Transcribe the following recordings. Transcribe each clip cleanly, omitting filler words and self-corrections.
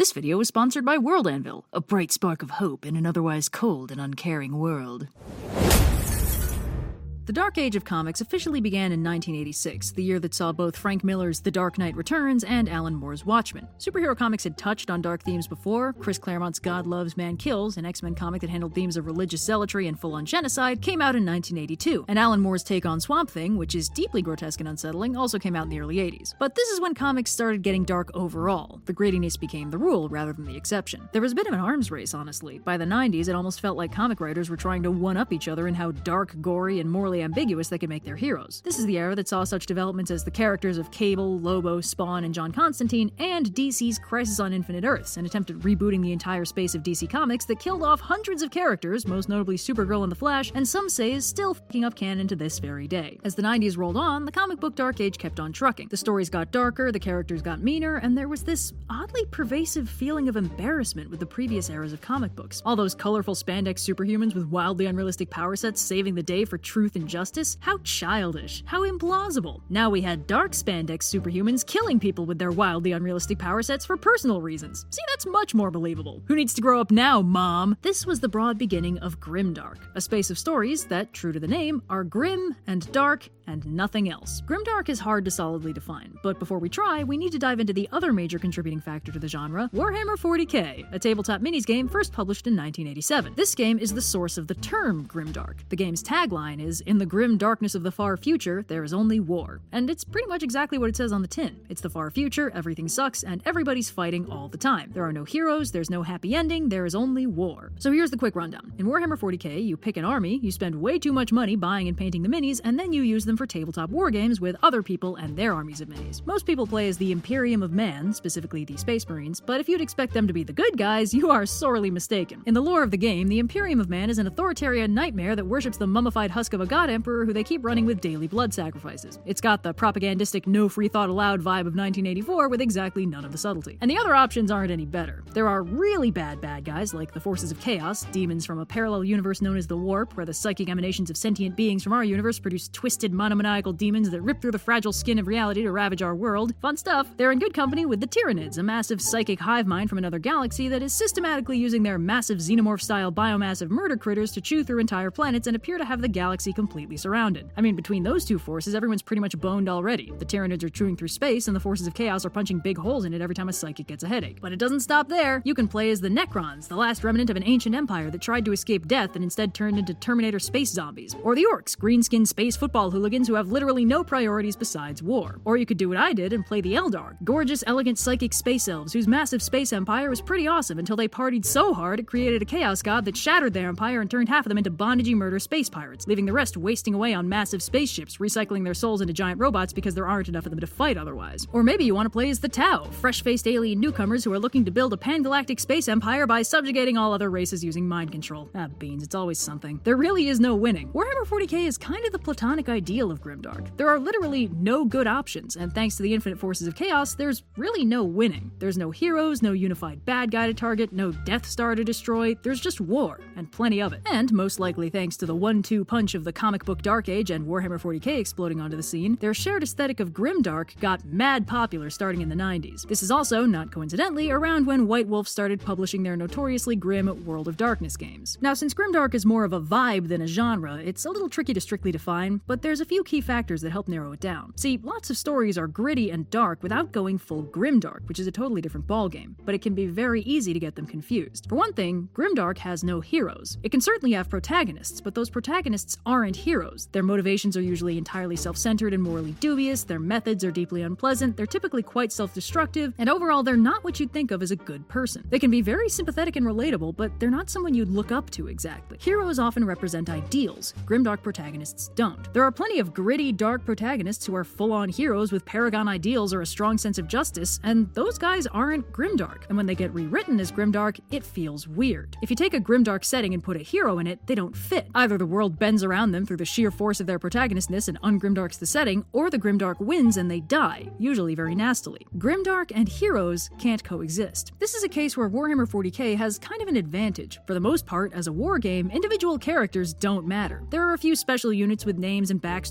This video is sponsored by World Anvil, a bright spark of hope in an otherwise cold and uncaring world. The Dark Age of comics officially began in 1986, the year that saw both Frank Miller's The Dark Knight Returns and Alan Moore's Watchmen. Superhero comics had touched on dark themes before. Chris Claremont's God Loves, Man Kills, an X-Men comic that handled themes of religious zealotry and full-on genocide, came out in 1982, and Alan Moore's take on Swamp Thing, which is deeply grotesque and unsettling, also came out in the early 80s. But this is when comics started getting dark overall. The grittiness became the rule rather than the exception. There was a bit of an arms race, honestly. By the 90s, it almost felt like comic writers were trying to one-up each other in how dark, gory, and morally ambiguous they could make their heroes. This is the era that saw such developments as the characters of Cable, Lobo, Spawn, and John Constantine, and DC's Crisis on Infinite Earths, an attempt at rebooting the entire space of DC Comics that killed off hundreds of characters, most notably Supergirl and The Flash, and some say is still f***ing up canon to this very day. As the 90s rolled on, the comic book Dark Age kept on trucking. The stories got darker, the characters got meaner, and there was this oddly pervasive feeling of embarrassment with the previous eras of comic books. All those colorful spandex superhumans with wildly unrealistic power sets saving the day for truth and justice? How childish. How implausible. Now we had dark spandex superhumans killing people with their wildly unrealistic power sets for personal reasons. See, that's much more believable. Who needs to grow up now, Mom? This was the broad beginning of Grimdark, a space of stories that, true to the name, are grim and dark and nothing else. Grimdark is hard to solidly define, but before we try, we need to dive into the other major contributing factor to the genre, Warhammer 40k, a tabletop minis game first published in 1987. This game is the source of the term Grimdark. The game's tagline is, "In the grim darkness of the far future, there is only war." And it's pretty much exactly what it says on the tin. It's the far future, everything sucks, and everybody's fighting all the time. There are no heroes, there's no happy ending, there is only war. So here's the quick rundown. In Warhammer 40k, you pick an army, you spend way too much money buying and painting the minis, and then you use them for tabletop war games with other people and their armies of minis. Most people play as the Imperium of Man, specifically the Space Marines, but if you'd expect them to be the good guys, you are sorely mistaken. In the lore of the game, the Imperium of Man is an authoritarian nightmare that worships the mummified husk of a god emperor who they keep running with daily blood sacrifices. It's got the propagandistic no free thought allowed vibe of 1984 with exactly none of the subtlety. And the other options aren't any better. There are really bad guys like the Forces of Chaos, demons from a parallel universe known as the Warp, where the psychic emanations of sentient beings from our universe produce twisted monomaniacal demons that rip through the fragile skin of reality to ravage our world. Fun stuff. They're in good company with the Tyranids, a massive psychic hive mind from another galaxy that is systematically using their massive xenomorph-style biomass of murder critters to chew through entire planets and appear to have the galaxy completely surrounded. I mean, between those two forces, everyone's pretty much boned already. The Tyranids are chewing through space, and the Forces of Chaos are punching big holes in it every time a psychic gets a headache. But it doesn't stop there. You can play as the Necrons, the last remnant of an ancient empire that tried to escape death and instead turned into Terminator space zombies. Or the Orcs, green-skinned space football hooligans who have literally no priorities besides war. Or you could do what I did and play the Eldar, gorgeous, elegant psychic space elves whose massive space empire was pretty awesome until they partied so hard it created a chaos god that shattered their empire and turned half of them into bondagey murder space pirates, leaving the rest wasting away on massive spaceships, recycling their souls into giant robots because there aren't enough of them to fight otherwise. Or maybe you want to play as the Tau, fresh-faced alien newcomers who are looking to build a pan-galactic space empire by subjugating all other races using mind control. Ah, beans, it's always something. There really is no winning. Warhammer 40k is kind of the platonic ideal of Grimdark. There are literally no good options, and thanks to the infinite forces of chaos, there's really no winning. There's no heroes, no unified bad guy to target, no Death Star to destroy, there's just war, and plenty of it. And, most likely thanks to the 1-2 punch of the comic book Dark Age and Warhammer 40k exploding onto the scene, their shared aesthetic of Grimdark got mad popular starting in the 90s. This is also, not coincidentally, around when White Wolf started publishing their notoriously grim World of Darkness games. Now, since Grimdark is more of a vibe than a genre, it's a little tricky to strictly define, but there's a few key factors that help narrow it down. See, lots of stories are gritty and dark without going full grimdark, which is a totally different ballgame, but it can be very easy to get them confused. For one thing, Grimdark has no heroes. It can certainly have protagonists, but those protagonists aren't heroes. Their motivations are usually entirely self-centered and morally dubious, their methods are deeply unpleasant, they're typically quite self-destructive, and overall they're not what you'd think of as a good person. They can be very sympathetic and relatable, but they're not someone you'd look up to exactly. Heroes often represent ideals. Grimdark protagonists don't. There are plenty of gritty, dark protagonists who are full-on heroes with paragon ideals or a strong sense of justice, and those guys aren't Grimdark. And when they get rewritten as Grimdark, it feels weird. If you take a Grimdark setting and put a hero in it, they don't fit. Either the world bends around them through the sheer force of their protagonistness and ungrimdarks the setting, or the Grimdark wins and they die, usually very nastily. Grimdark and heroes can't coexist. This is a case where Warhammer 40k has kind of an advantage. For the most part, as a war game, individual characters don't matter. There are a few special units with names and backstories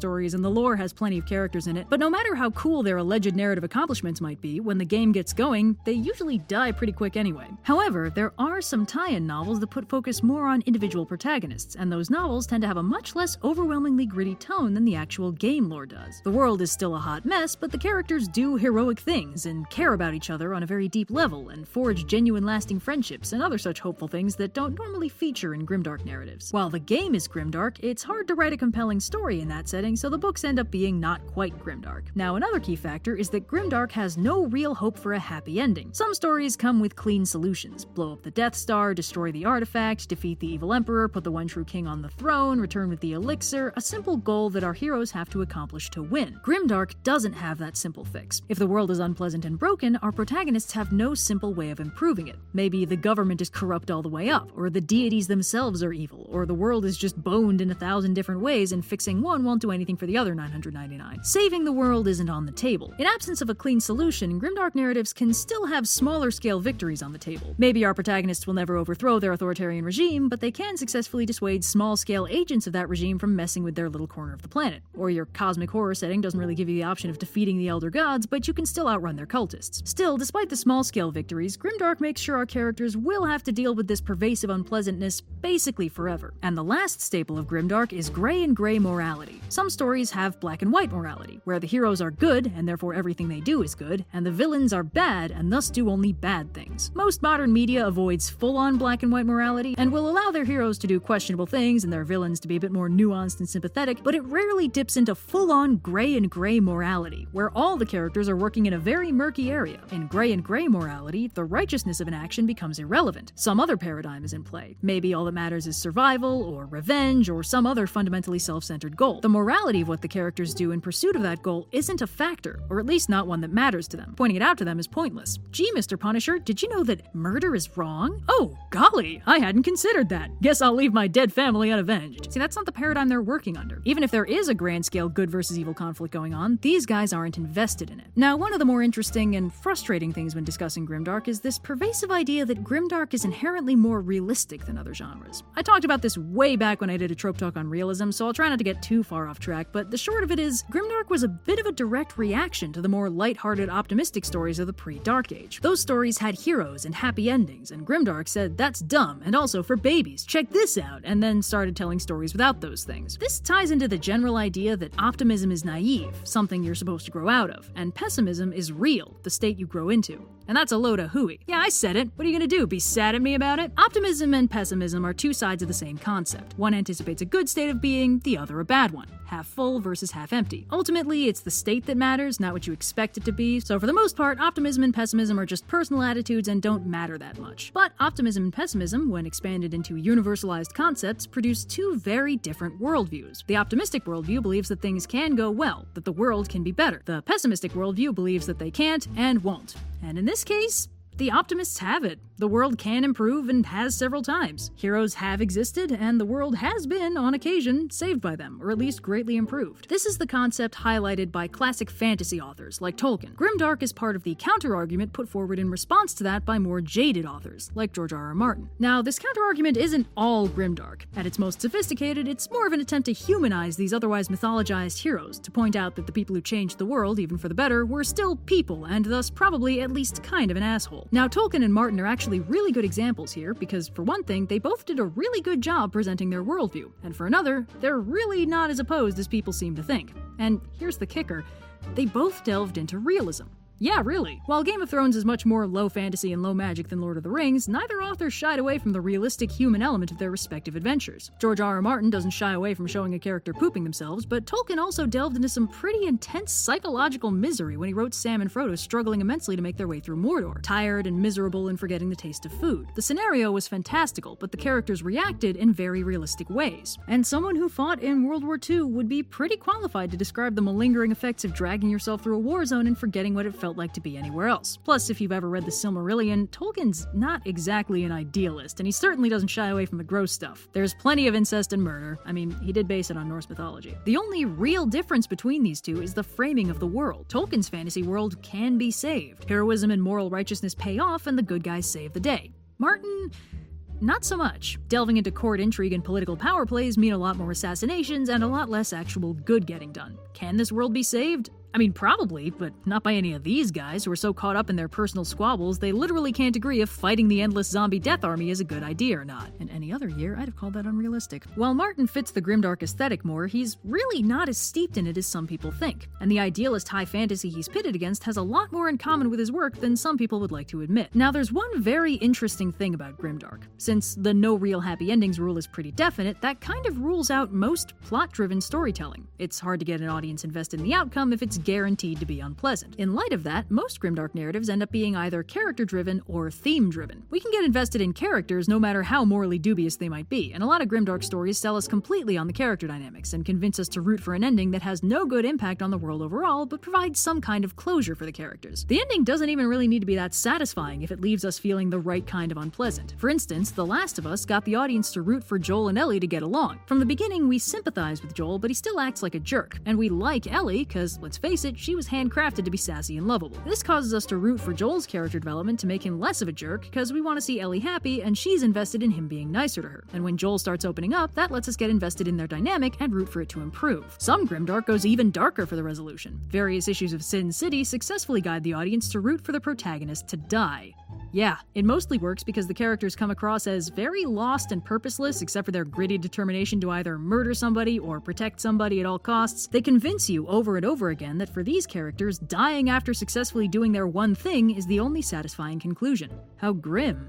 stories and the lore has plenty of characters in it, but no matter how cool their alleged narrative accomplishments might be, when the game gets going, they usually die pretty quick anyway. However, there are some tie-in novels that put focus more on individual protagonists, and those novels tend to have a much less overwhelmingly gritty tone than the actual game lore does. The world is still a hot mess, but the characters do heroic things and care about each other on a very deep level and forge genuine lasting friendships and other such hopeful things that don't normally feature in grimdark narratives. While the game is grimdark, it's hard to write a compelling story in that setting, so the books end up being not quite grimdark. Now, another key factor is that grimdark has no real hope for a happy ending. Some stories come with clean solutions: blow up the Death Star, destroy the artifact, defeat the evil emperor, put the one true king on the throne, return with the elixir, a simple goal that our heroes have to accomplish to win. Grimdark doesn't have that simple fix. If the world is unpleasant and broken, our protagonists have no simple way of improving it. Maybe the government is corrupt all the way up, or the deities themselves are evil, or the world is just boned in 1,000 different ways and fixing one won't do anything for the other 999. Saving the world isn't on the table. In absence of a clean solution, grimdark narratives can still have smaller scale victories on the table. Maybe our protagonists will never overthrow their authoritarian regime, but they can successfully dissuade small scale agents of that regime from messing with their little corner of the planet. Or your cosmic horror setting doesn't really give you the option of defeating the elder gods, but you can still outrun their cultists. Still, despite the small scale victories, grimdark makes sure our characters will have to deal with this pervasive unpleasantness basically forever. And the last staple of grimdark is gray and gray morality. Some stories have black and white morality, where the heroes are good, and therefore everything they do is good, and the villains are bad, and thus do only bad things. Most modern media avoids full-on black and white morality, and will allow their heroes to do questionable things and their villains to be a bit more nuanced and sympathetic, but it rarely dips into full-on gray and gray morality, where all the characters are working in a very murky area. In gray and gray morality, the righteousness of an action becomes irrelevant. Some other paradigm is in play. Maybe all that matters is survival, or revenge, or some other fundamentally self-centered goal. The morality of what the characters do in pursuit of that goal isn't a factor, or at least not one that matters to them. Pointing it out to them is pointless. Gee, Mr. Punisher, did you know that murder is wrong? Oh, golly, I hadn't considered that. Guess I'll leave my dead family unavenged. See, that's not the paradigm they're working under. Even if there is a grand-scale good versus evil conflict going on, these guys aren't invested in it. Now, one of the more interesting and frustrating things when discussing grimdark is this pervasive idea that grimdark is inherently more realistic than other genres. I talked about this way back when I did a trope talk on realism, so I'll try not to get too far off track, but the short of it is, grimdark was a bit of a direct reaction to the more lighthearted, optimistic stories of the pre-Dark Age. Those stories had heroes and happy endings, and grimdark said, that's dumb, and also for babies, check this out, and then started telling stories without those things. This ties into the general idea that optimism is naive, something you're supposed to grow out of, and pessimism is real, the state you grow into. And that's a load of hooey. Yeah, I said it. What are you gonna do, be sad at me about it? Optimism and pessimism are two sides of the same concept. One anticipates a good state of being, the other a bad one. Half full versus half empty. Ultimately, it's the state that matters, not what you expect it to be, so for the most part, optimism and pessimism are just personal attitudes and don't matter that much. But optimism and pessimism, when expanded into universalized concepts, produce two very different worldviews. The optimistic worldview believes that things can go well, that the world can be better. The pessimistic worldview believes that they can't and won't. And in this case, the optimists have it. The world can improve and has several times. Heroes have existed, and the world has been, on occasion, saved by them, or at least greatly improved. This is the concept highlighted by classic fantasy authors like Tolkien. Grimdark is part of the counter-argument put forward in response to that by more jaded authors, like George R.R. Martin. Now, this counter-argument isn't all grimdark. At its most sophisticated, it's more of an attempt to humanize these otherwise mythologized heroes, to point out that the people who changed the world, even for the better, were still people, and thus probably at least kind of an asshole. Now, Tolkien and Martin are actually really good examples here, because for one thing, they both did a really good job presenting their worldview, and for another, they're really not as opposed as people seem to think. And here's the kicker, they both delved into realism. Yeah, really. While Game of Thrones is much more low fantasy and low magic than Lord of the Rings, neither author shied away from the realistic human element of their respective adventures. George R.R. Martin doesn't shy away from showing a character pooping themselves, but Tolkien also delved into some pretty intense psychological misery when he wrote Sam and Frodo struggling immensely to make their way through Mordor, tired and miserable and forgetting the taste of food. The scenario was fantastical, but the characters reacted in very realistic ways. And someone who fought in World War II would be pretty qualified to describe the malingering effects of dragging yourself through a war zone and forgetting what it felt like to be anywhere else. Plus, if you've ever read the Silmarillion, Tolkien's not exactly an idealist, and he certainly doesn't shy away from the gross stuff. There's plenty of incest and murder. I mean, he did base it on Norse mythology. The only real difference between these two is the framing of the world. Tolkien's fantasy world can be saved. Heroism and moral righteousness pay off, and the good guys save the day. Martin not so much. Delving into court intrigue and political power plays mean a lot more assassinations and a lot less actual good getting done. Can this world be saved? I mean, probably, but not by any of these guys who are so caught up in their personal squabbles they literally can't agree if fighting the endless zombie death army is a good idea or not. In any other year, I'd have called that unrealistic. While Martin fits the grimdark aesthetic more, he's really not as steeped in it as some people think. And the idealist high fantasy he's pitted against has a lot more in common with his work than some people would like to admit. Now, there's one very interesting thing about grimdark. Since the no real happy endings rule is pretty definite, that kind of rules out most plot-driven storytelling. It's hard to get an audience invested in the outcome if it's guaranteed to be unpleasant. In light of that, most grimdark narratives end up being either character-driven or theme-driven. We can get invested in characters no matter how morally dubious they might be, and a lot of grimdark stories sell us completely on the character dynamics and convince us to root for an ending that has no good impact on the world overall, but provides some kind of closure for the characters. The ending doesn't even really need to be that satisfying if it leaves us feeling the right kind of unpleasant. For instance, The Last of Us got the audience to root for Joel and Ellie to get along. From the beginning, we sympathize with Joel, but he still acts like a jerk, and we like Ellie because, let's face it, she was handcrafted to be sassy and lovable. This causes us to root for Joel's character development to make him less of a jerk because we want to see Ellie happy and she's invested in him being nicer to her. And when Joel starts opening up, that lets us get invested in their dynamic and root for it to improve. Some grimdark goes even darker for the resolution. Various issues of Sin City successfully guide the audience to root for the protagonist to die. Yeah, it mostly works because the characters come across as very lost and purposeless except for their gritty determination to either murder somebody or protect somebody at all costs. They convince you over and over again that for these characters, dying after successfully doing their one thing is the only satisfying conclusion. How grim.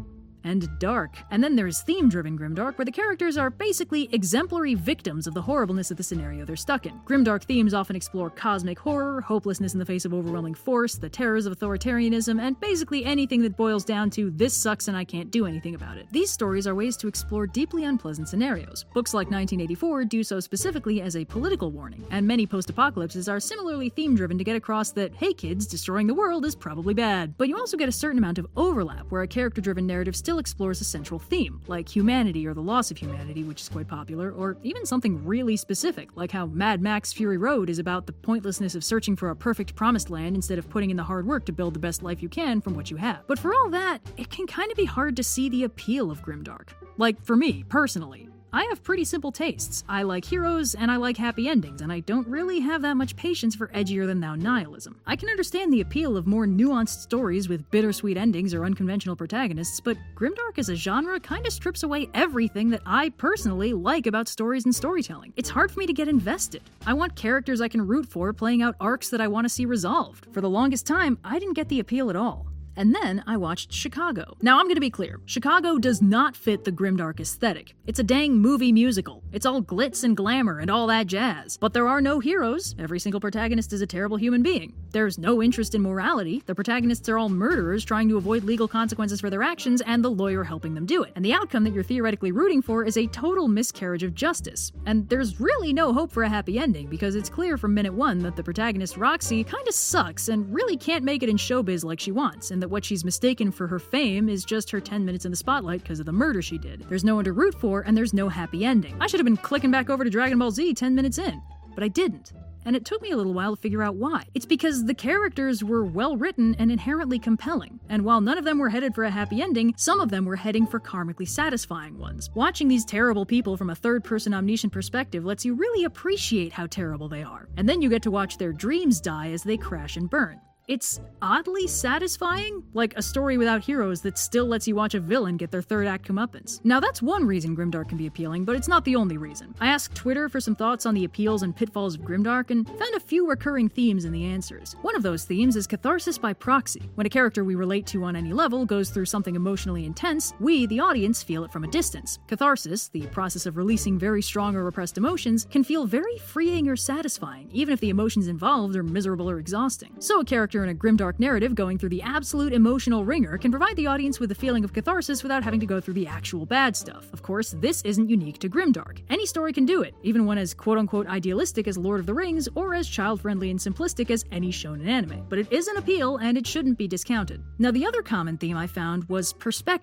And dark. And then there's theme-driven grimdark, where the characters are basically exemplary victims of the horribleness of the scenario they're stuck in. Grimdark themes often explore cosmic horror, hopelessness in the face of overwhelming force, the terrors of authoritarianism, and basically anything that boils down to this sucks and I can't do anything about it. These stories are ways to explore deeply unpleasant scenarios. Books like 1984 do so specifically as a political warning, and many post-apocalypses are similarly theme-driven to get across that, hey kids, destroying the world is probably bad. But you also get a certain amount of overlap, where a character-driven narrative still explores a central theme, like humanity or the loss of humanity, which is quite popular, or even something really specific, like how Mad Max Fury Road is about the pointlessness of searching for a perfect promised land instead of putting in the hard work to build the best life you can from what you have. But for all that, it can kind of be hard to see the appeal of grimdark. Like, for me, personally. I have pretty simple tastes. I like heroes, and I like happy endings, and I don't really have that much patience for edgier-than-thou nihilism. I can understand the appeal of more nuanced stories with bittersweet endings or unconventional protagonists, but grimdark as a genre kinda strips away everything that I personally like about stories and storytelling. It's hard for me to get invested. I want characters I can root for playing out arcs that I want to see resolved. For the longest time, I didn't get the appeal at all. And then I watched Chicago. Now I'm gonna be clear, Chicago does not fit the grimdark aesthetic. It's a dang movie musical. It's all glitz and glamour and all that jazz. But there are no heroes. Every single protagonist is a terrible human being. There's no interest in morality. The protagonists are all murderers trying to avoid legal consequences for their actions and the lawyer helping them do it. And the outcome that you're theoretically rooting for is a total miscarriage of justice. And there's really no hope for a happy ending because it's clear from minute one that the protagonist Roxy kinda sucks and really can't make it in showbiz like she wants, and that what she's mistaken for her fame is just her 10 minutes in the spotlight because of the murder she did. There's no one to root for, and there's no happy ending. I should have been clicking back over to Dragon Ball Z 10 minutes in, but I didn't. And it took me a little while to figure out why. It's because the characters were well written and inherently compelling, and while none of them were headed for a happy ending, some of them were heading for karmically satisfying ones. Watching these terrible people from a third-person omniscient perspective lets you really appreciate how terrible they are, and then you get to watch their dreams die as they crash and burn. It's oddly satisfying, like a story without heroes that still lets you watch a villain get their third act comeuppance. Now that's one reason grimdark can be appealing, but it's not the only reason. I asked Twitter for some thoughts on the appeals and pitfalls of grimdark and found a few recurring themes in the answers. One of those themes is catharsis by proxy. When a character we relate to on any level goes through something emotionally intense, we, the audience, feel it from a distance. Catharsis, the process of releasing very strong or repressed emotions, can feel very freeing or satisfying, even if the emotions involved are miserable or exhausting. So a character in a grimdark narrative going through the absolute emotional wringer can provide the audience with a feeling of catharsis without having to go through the actual bad stuff. Of course, this isn't unique to grimdark. Any story can do it, even one as quote-unquote idealistic as Lord of the Rings or as child-friendly and simplistic as any shonen anime. But it is an appeal, and it shouldn't be discounted. Now, the other common theme I found was perspective.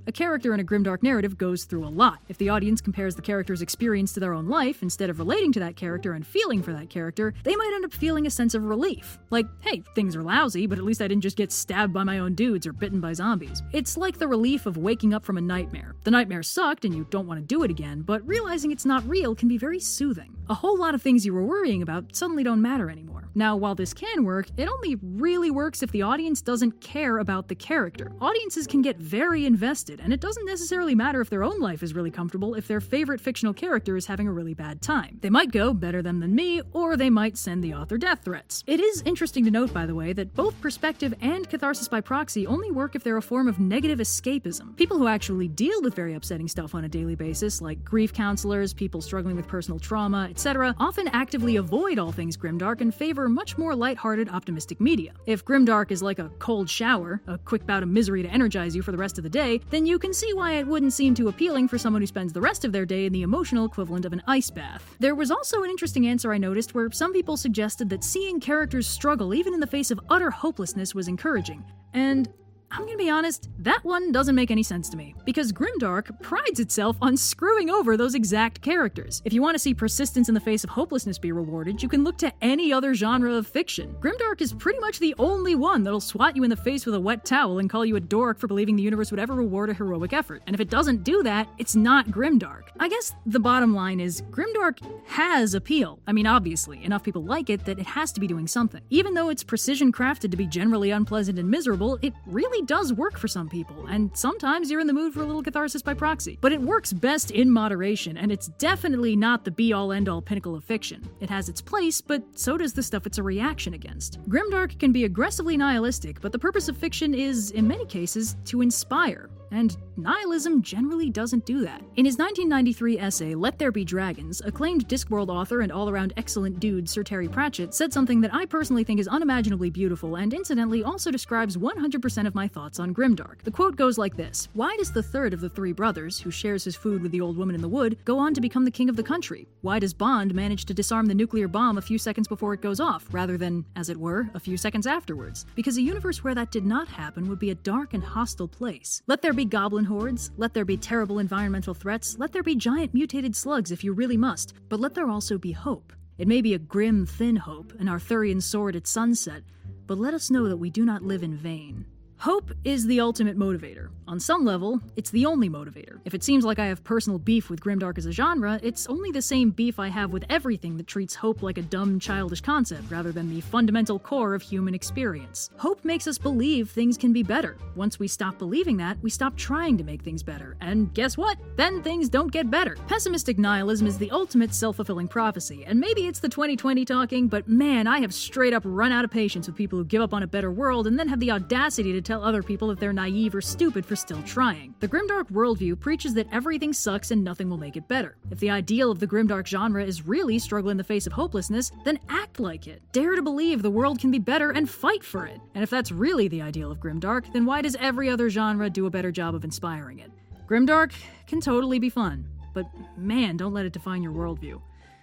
A character in a grimdark narrative goes through a lot. If the audience compares the character's experience to their own life, instead of relating to that character and feeling for that character, they might end up feeling a sense of relief. Like, hey, things are lousy, but at least I didn't just get stabbed by my own dudes or bitten by zombies. It's like the relief of waking up from a nightmare. The nightmare sucked and you don't want to do it again, but realizing it's not real can be very soothing. A whole lot of things you were worrying about suddenly don't matter anymore. Now, while this can work, it only really works if the audience doesn't care about the character. Audiences can get very invested, and it doesn't necessarily matter if their own life is really comfortable if their favorite fictional character is having a really bad time. They might go better them than me, or they might send the author death threats. It is interesting to note, by the way, that both perspective and catharsis by proxy only work if they're a form of negative escapism. People who actually deal with very upsetting stuff on a daily basis, like grief counselors, people struggling with personal trauma, etc., often actively avoid all things grimdark and favor much more lighthearted, optimistic media. If grimdark is like a cold shower, a quick bout of misery to energize you for the rest of the day, then you can see why it wouldn't seem too appealing for someone who spends the rest of their day in the emotional equivalent of an ice bath. There was also an interesting answer I noticed where some people suggested that seeing characters struggle even in the face of utter hopelessness was encouraging. And I'm gonna be honest, that one doesn't make any sense to me, because grimdark prides itself on screwing over those exact characters. If you want to see persistence in the face of hopelessness be rewarded, you can look to any other genre of fiction. Grimdark is pretty much the only one that'll swat you in the face with a wet towel and call you a dork for believing the universe would ever reward a heroic effort. And if it doesn't do that, it's not grimdark. I guess the bottom line is, grimdark has appeal. I mean, obviously, enough people like it that it has to be doing something. Even though it's precision crafted to be generally unpleasant and miserable, it really does work for some people, and sometimes you're in the mood for a little catharsis by proxy. But it works best in moderation, and it's definitely not the be-all end-all pinnacle of fiction. It has its place, but so does the stuff it's a reaction against. Grimdark can be aggressively nihilistic, but the purpose of fiction is, in many cases, to inspire. And nihilism generally doesn't do that. In his 1993 essay, Let There Be Dragons, acclaimed Discworld author and all-around excellent dude Sir Terry Pratchett said something that I personally think is unimaginably beautiful and incidentally also describes 100% of my thoughts on grimdark. The quote goes like this: "Why does the third of the three brothers, who shares his food with the old woman in the wood, go on to become the king of the country? Why does Bond manage to disarm the nuclear bomb a few seconds before it goes off, rather than, as it were, a few seconds afterwards? Because a universe where that did not happen would be a dark and hostile place. Let there be goblin hordes, let there be terrible environmental threats, let there be giant mutated slugs if you really must, but let there also be hope. It may be a grim, thin hope, an Arthurian sword at sunset, but let us know that we do not live in vain." Hope is the ultimate motivator. On some level, it's the only motivator. If it seems like I have personal beef with grimdark as a genre, it's only the same beef I have with everything that treats hope like a dumb, childish concept rather than the fundamental core of human experience. Hope makes us believe things can be better. Once we stop believing that, we stop trying to make things better. And guess what? Then things don't get better. Pessimistic nihilism is the ultimate self-fulfilling prophecy, and maybe it's the 2020 talking, but man, I have straight up run out of patience with people who give up on a better world and then have the audacity to tell other people that they're naive or stupid for still trying. The grimdark worldview preaches that everything sucks and nothing will make it better. If the ideal of the grimdark genre is really struggle in the face of hopelessness, then act like it. Dare to believe the world can be better and fight for it. And if that's really the ideal of grimdark, then why does every other genre do a better job of inspiring it? Grimdark can totally be fun, but man, don't let it define your worldview.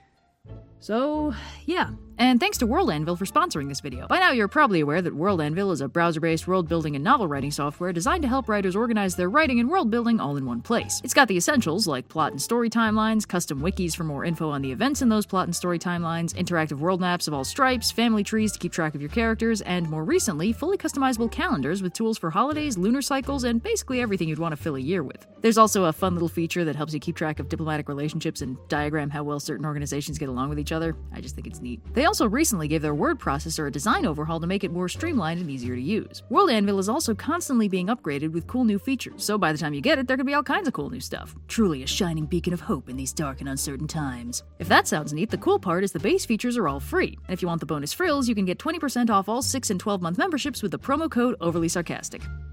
So, yeah. And thanks to World Anvil for sponsoring this video. By now you're probably aware that World Anvil is a browser-based world-building and novel-writing software designed to help writers organize their writing and world-building all in one place. It's got the essentials like plot and story timelines, custom wikis for more info on the events in those plot and story timelines, interactive world maps of all stripes, family trees to keep track of your characters, and more recently, fully customizable calendars with tools for holidays, lunar cycles, and basically everything you'd want to fill a year with. There's also a fun little feature that helps you keep track of diplomatic relationships and diagram how well certain organizations get along with each other. I just think it's neat. They also recently gave their word processor a design overhaul to make it more streamlined and easier to use. World Anvil is also constantly being upgraded with cool new features, so by the time you get it, there could be all kinds of cool new stuff. Truly a shining beacon of hope in these dark and uncertain times. If that sounds neat, the cool part is the base features are all free, and if you want the bonus frills, you can get 20% off all 6 and 12-month memberships with the promo code Overly Sarcastic.